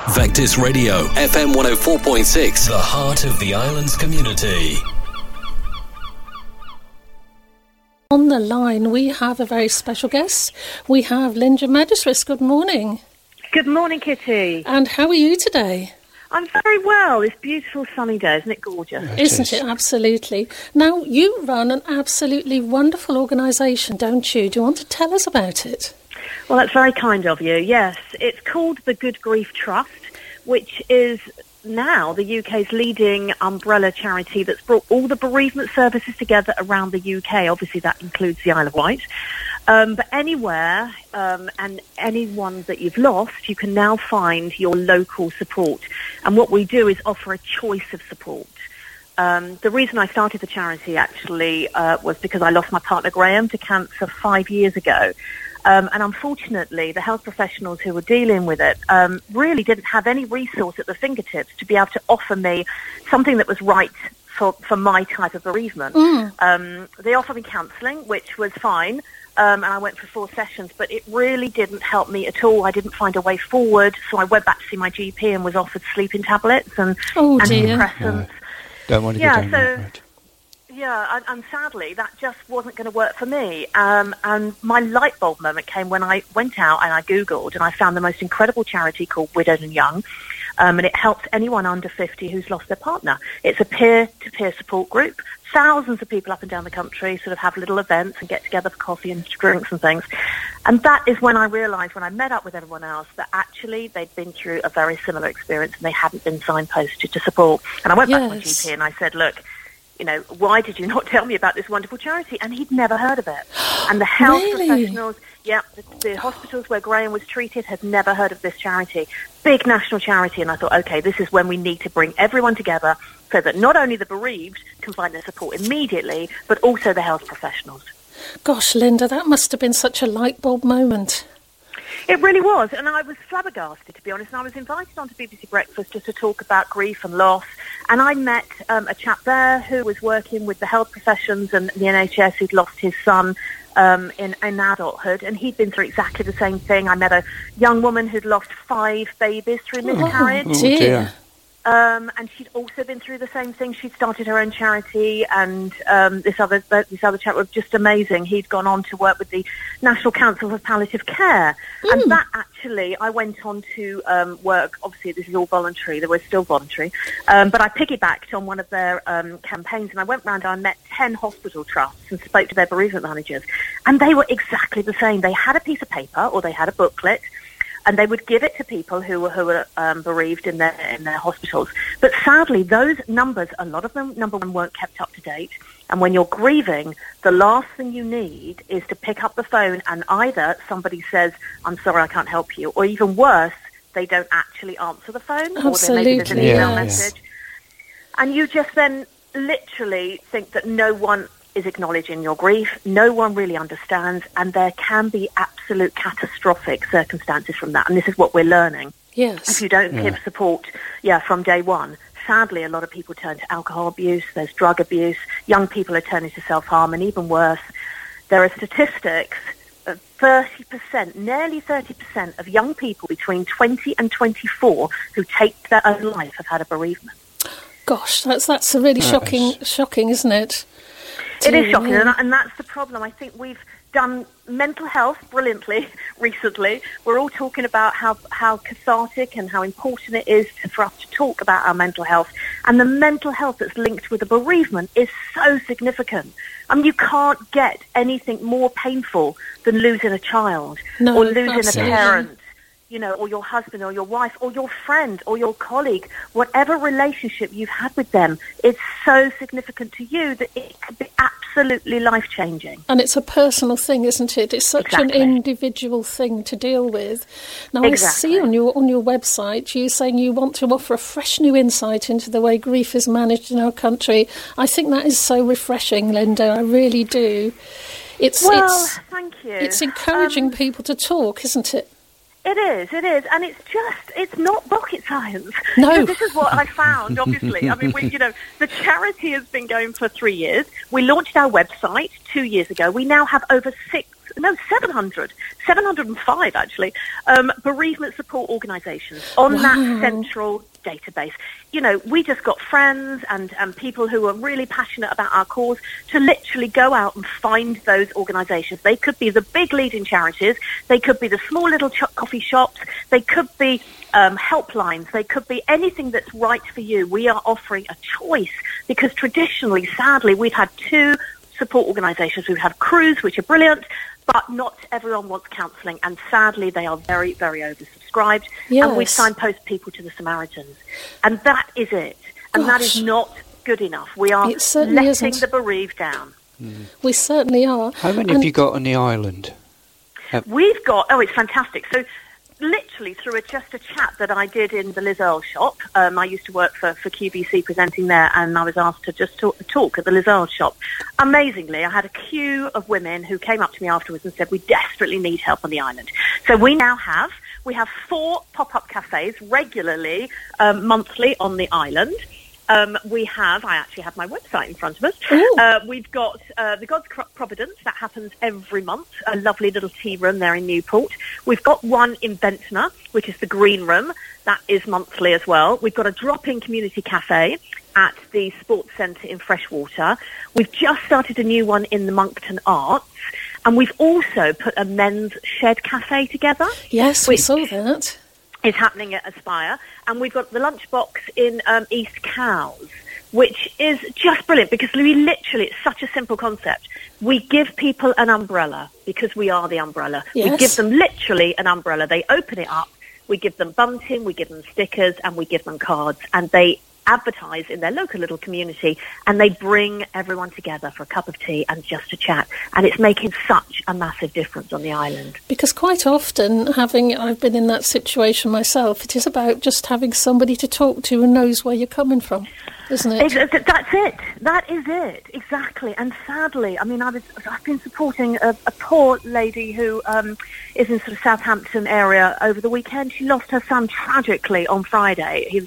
Vectis Radio, FM 104.6, the heart of the islands community. On the line, we have a very special guest. We have Linda Magistris. Good morning. Good morning, Kitty. And how are you today? I'm very well. It's beautiful sunny day. Isn't it gorgeous? Isn't it? Absolutely. Now, you run an absolutely wonderful organisation, don't you? Do you want to tell us about it? Well, that's very kind of you. Yes, it's called the Good Grief Trust, which is now the UK's leading umbrella charity that's brought all the bereavement services together around the UK. Obviously, that includes the Isle of Wight. But anywhere and anyone that you've lost, you can now find your local support. And what we do is offer a choice of support. The reason I started the charity actually was because I lost my partner Graham to cancer 5 years ago. And unfortunately, the health professionals who were dealing with it really didn't have any resource at their fingertips to be able to offer me something that was right for my type of bereavement. They offered me counselling, which was fine, and I went for 4 sessions, but it really didn't help me at all. I didn't find a way forward, so I went back to see my GP and was offered sleeping tablets and antidepressants. Don't want to go down that road. Yeah, and sadly, that just wasn't going to work for me. And my light bulb moment came when I went out and I Googled and I found the most incredible charity called Widowed and Young. And it helps anyone under 50 who's lost their partner. It's a peer-to-peer support group. Thousands of people up and down the country sort of have little events and get together for coffee and drinks and things. And that is when I realised, when I met up with everyone else, that actually they'd been through a very similar experience and they hadn't been signposted to support. And I went back to my GP and I said, look, you know, why did you not tell me about this wonderful charity? And he'd never heard of it. And the health professionals, the hospitals where Graham was treated had never heard of this charity. Big national charity. And I thought, okay, this is when we need to bring everyone together so that not only the bereaved can find their support immediately, but also the health professionals. Gosh, Linda, that must have been such a light bulb moment. It really was, and I was flabbergasted, to be honest. And I was invited onto BBC Breakfast just to talk about grief and loss, and I met a chap there who was working with the health professions and the NHS who'd lost his son in adulthood, and he'd been through exactly the same thing. I met a young woman who'd lost 5 babies through miscarriage. Oh, dear. And she'd also been through the same thing. She'd started her own charity, and this other chap was just amazing. He'd gone on to work with the National Council for Palliative Care, and that actually, I went on to work. Obviously, this is all voluntary. They were still voluntary, but I piggybacked on one of their campaigns, and I went round and I met 10 hospital trusts and spoke to their bereavement managers, and they were exactly the same. They had a piece of paper or they had a booklet, and they would give it to people who were bereaved in their hospitals. But sadly, those numbers, a lot of them, number one, weren't kept up to date. And when you're grieving, the last thing you need is to pick up the phone and either somebody says, I'm sorry, I can't help you, or even worse, they don't actually answer the phone, or maybe there's an email message. And you just then literally think that no one is acknowledging your grief, no one really understands, and there can be absolute catastrophic circumstances from that. And this is what we're learning. Yes. If you don't give support, from day one, sadly, a lot of people turn to alcohol abuse, there's drug abuse, young people are turning to self-harm, and even worse, there are statistics of 30%, nearly 30% of young people between 20 and 24 who take their own life have had a bereavement. Gosh, that's really shocking, isn't it? It is shocking, and that's the problem. I think we've done mental health brilliantly recently. We're all talking about how cathartic and how important it is for us to talk about our mental health. And the mental health that's linked with a bereavement is so significant. I mean, you can't get anything more painful than losing a child or losing a parent. You know, or your husband or your wife or your friend or your colleague, whatever relationship you've had with them, it's so significant to you that it could be absolutely life-changing. And it's a personal thing, isn't it? It's such an individual thing to deal with. Now, I see on your website you saying you want to offer a fresh new insight into the way grief is managed in our country. I think that is so refreshing, Linda. I really do. Thank you. It's encouraging people to talk, isn't it? It is, and it's not rocket science. No. This is what I found, obviously. I mean, the charity has been going for 3 years. We launched our website 2 years ago. We now have over 6 705 actually, bereavement support organisations on that central database. You know, we just got friends and people who are really passionate about our cause to literally go out and find those organisations. They could be the big leading charities, they could be the small little coffee shops, they could be helplines, they could be anything that's right for you. We are offering a choice because traditionally, sadly, we've had two support organisations. We've had Cruise, which are brilliant, but not everyone wants counselling, and sadly they are very, very oversubscribed. Yes. And we signpost people to the Samaritans, and that is it. And that is not good enough. We are letting the bereaved down. We certainly are. How many have you got on the island? We've got, it's fantastic. So literally through just a chat that I did in the Liz Earle shop. I used to work for QVC presenting there, and I was asked to just talk at the Liz Earle shop. Amazingly, I had a queue of women who came up to me afterwards and said, we desperately need help on the island. So we have 4 pop-up cafes regularly, monthly on the island. I actually have my website in front of us. We've got the God's Providence, that happens every month, a lovely little tea room there in Newport. We've got one in Ventnor, which is the Green Room, that is monthly as well. We've got a drop-in community cafe at the Sports Centre in Freshwater. We've just started a new one in the Moncton Arts, and we've also put a men's shed cafe together. Yes, we saw that. Is happening at Aspire, and we've got the Lunchbox in East Cowes, which is just brilliant because it's such a simple concept. We give people an umbrella because we are the umbrella. Yes. We give them literally an umbrella. They open it up, we give them bunting, we give them stickers, and we give them cards, and they advertise in their local little community, and they bring everyone together for a cup of tea and just to chat, and it's making such a massive difference on the island. Because quite often, I've been in that situation myself, it is about just having somebody to talk to who knows where you're coming from, isn't it? That's it. That is it, exactly. And sadly, I mean, I've been supporting a poor lady who is in sort of Southampton area over the weekend. She lost her son tragically on Friday. He was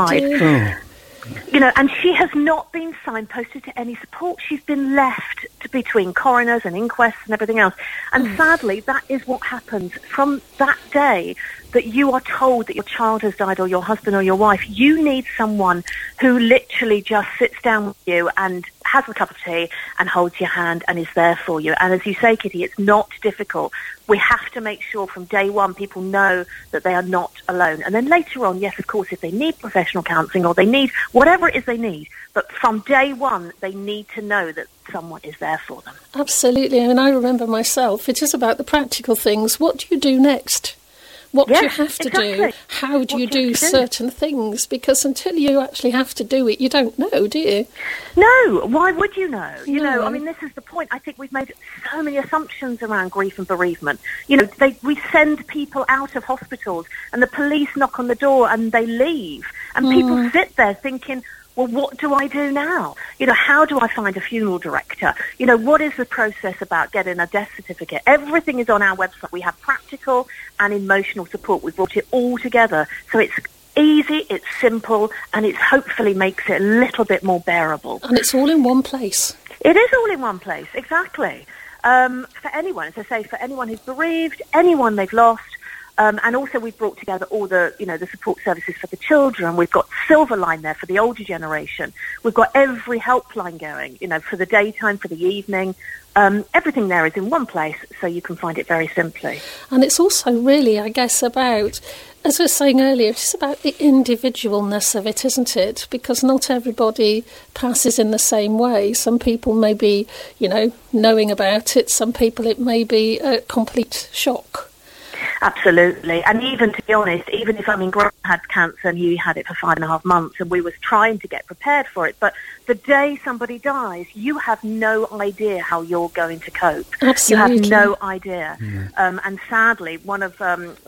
25. You know, and she has not been signposted to any support. She's been left between coroners and inquests and everything else. And sadly, that is what happens from that day that you are told that your child has died or your husband or your wife. You need someone who literally just sits down with you and has a cup of tea and holds your hand and is there for you. And as you say, Kitty, it's not difficult. We have to make sure from day one people know that they are not alone. And then later on, yes, of course, if they need professional counselling or they need whatever it is they need, but from day one, they need to know that someone is there for them. Absolutely. I mean, I remember myself, it is about the practical things. What do you do next? What do you have to do? How do you do certain things? Because until you actually have to do it, you don't know, do you? No, why would you know? You know, I mean, this is the point. I think we've made so many assumptions around grief and bereavement. You know, we send people out of hospitals and the police knock on the door and they leave. And people sit there thinking, well, what do I do now? You know, how do I find a funeral director? You know, what is the process about getting a death certificate? Everything is on our website. We have practical and emotional support. We've brought it all together. So it's easy, it's simple, and it hopefully makes it a little bit more bearable. And it's all in one place. It is all in one place, exactly. For anyone, as I say, for anyone who's bereaved, anyone they've lost, and also we've brought together all the, you know, the support services for the children. We've got Silverline there for the older generation. We've got every helpline going, you know, for the daytime, for the evening. Everything there is in one place, so you can find it very simply. And it's also really, I guess, about, as I was saying earlier, it's about the individualness of it, isn't it? Because not everybody passes in the same way. Some people may be, you know, knowing about it. Some people it may be a complete shock. Absolutely. And even, to be honest, even if, Grant had cancer and he had it for 5.5 months and we was trying to get prepared for it, but the day somebody dies, you have no idea how you're going to cope. Absolutely. You have no idea. And sadly, one of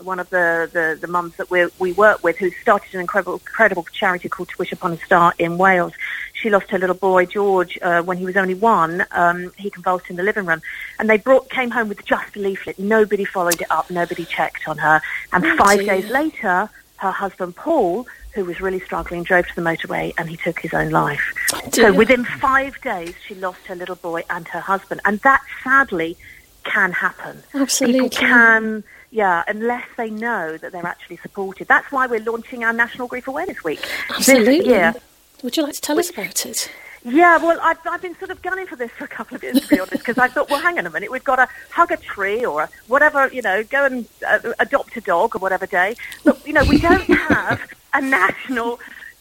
the mums that we work with, who started an incredible charity called To Wish Upon a Star in Wales, she lost her little boy, George, when he was only 1. He convulsed in the living room. And they came home with just a leaflet. Nobody followed it up. Nobody checked on her. And 5 days later, her husband, Paul, who was really struggling, drove to the motorway and he took his own life. So within 5 days, she lost her little boy and her husband. And that, sadly, can happen. Absolutely. People can, unless they know that they're actually supported. That's why we're launching our National Grief Awareness Week Absolutely. this year. Would you like to tell us about it? Yeah, well, I've been sort of gunning for this for a couple of years, to be honest, because I thought, well, hang on a minute, we've got to hug a tree or whatever, go and adopt a dog or whatever day. But, we don't have a National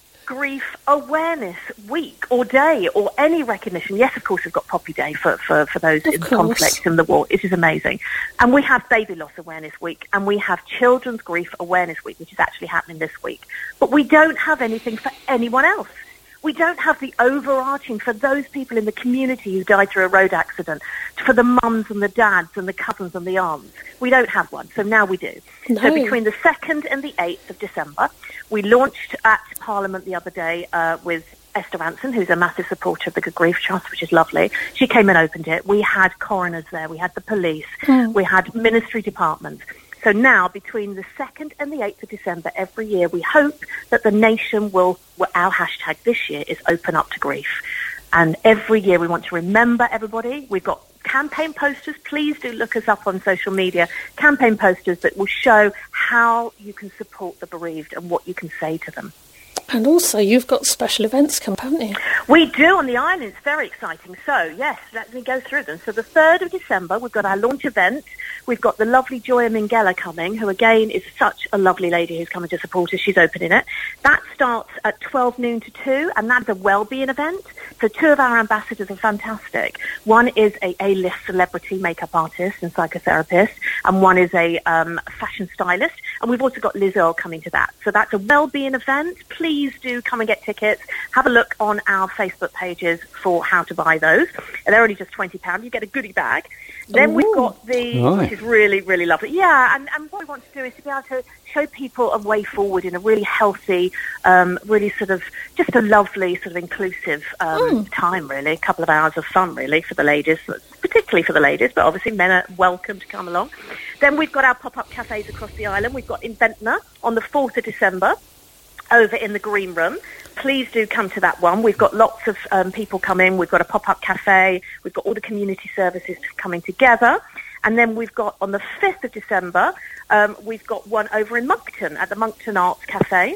Grief Awareness Week or day or any recognition. Yes, of course, we've got Poppy Day for those in conflict in the war. It is amazing. And we have Baby Loss Awareness Week, and we have Children's Grief Awareness Week, which is actually happening this week. But we don't have anything for anyone else. We don't have the overarching for those people in the community who died through a road accident, for the mums and the dads and the cousins and the aunts. We don't have one, so now we do. No. So between the 2nd and the 8th of December, we launched at Parliament the other day with Esther Ranson, who's a massive supporter of the Good Grief Trust, which is lovely. She came and opened it. We had coroners there. We had the police. We had ministry departments. So now, between the 2nd and the 8th of December every year, we hope that the nation will, our hashtag this year is Open Up to Grief. And every year we want to remember everybody. We've got campaign posters. Please do look us up on social media. Campaign posters that will show how you can support the bereaved and what you can say to them. And also, you've got special events coming, haven't you? We do on the island. It's very exciting. So, yes, let me go through them. So the 3rd of December, we've got our launch event. We've got the lovely Joya Minghella coming, who, again, is such a lovely lady who's coming to support us. She's opening it. That starts at 12 noon to 2, and that's a wellbeing event. So 2 of our ambassadors are fantastic. One is a A-list celebrity makeup artist and psychotherapist, and one is a fashion stylist. And we've also got Liz Earle coming to that. So that's a wellbeing event. Please do come and get tickets. Have a look on our Facebook pages for how to buy those. And they're only just £20. You get a goodie bag. Then we've got which is really, really lovely. Yeah, and what we want to do is to be able to show people a way forward in a really healthy, really sort of, just a lovely sort of inclusive time, really. A couple of hours of fun, really, for the ladies, particularly for the ladies, but obviously men are welcome to come along. Then we've got our pop-up cafes across the island. We've got in Ventnor on the 4th of December over in the Green Room. Please do come to that one. We've got lots of people coming. We've got a pop-up cafe. We've got all the community services coming together. And then we've got on the 5th of December, we've got one over in Moncton at the Moncton Arts Cafe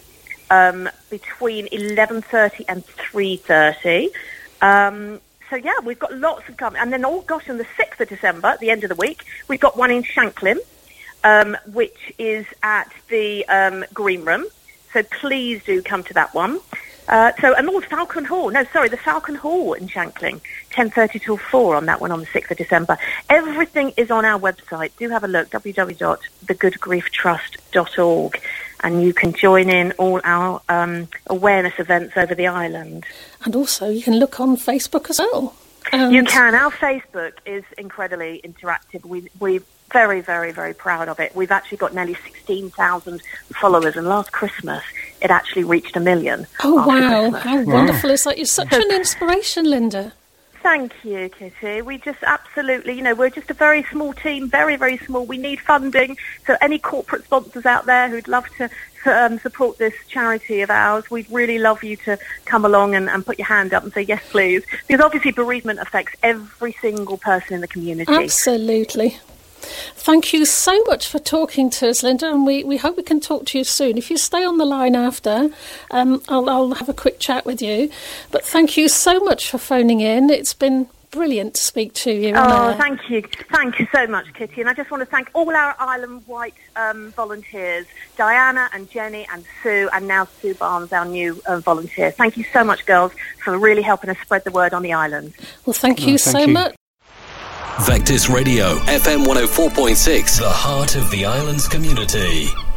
between 11:30 and 3:30. So, yeah, we've got lots of coming. And then, on the 6th of December, at the end of the week, we've got one in Shanklin, which is at the Green Room. So please do come to that one. The Falcon Hall. The Falcon Hall in Shanklin, 10:30 till 4 on that one on the 6th of December. Everything is on our website. Do have a look, www.thegoodgrieftrust.org, and you can join in all our awareness events over the island. And also, you can look on Facebook as well. You can. Our Facebook is incredibly interactive. We're very, very, very proud of it. We've actually got nearly 16,000 followers, and last Christmas it actually reached 1 million. Oh, wow. Christmas. How wonderful is that? You're such an inspiration, Linda. Thank you, Kitty. We just absolutely, we're just a very small team, very, very small. We need funding. So any corporate sponsors out there who'd love to support this charity of ours, we'd really love you to come along and put your hand up and say, yes, please. Because obviously bereavement affects every single person in the community. Absolutely. Thank you so much for talking to us, Linda, and we hope we can talk to you soon. If you stay on the line after, I'll have a quick chat with you. But thank you so much for phoning in. It's been brilliant to speak to you. Thank you. Thank you so much, Kitty. And I just want to thank all our Island White volunteers, Diana and Jenny and Sue, and now Sue Barnes, our new volunteer. Thank you so much, girls, for really helping us spread the word on the island. Well, thank you so much. Vectis Radio, FM 104.6, the heart of the island's community.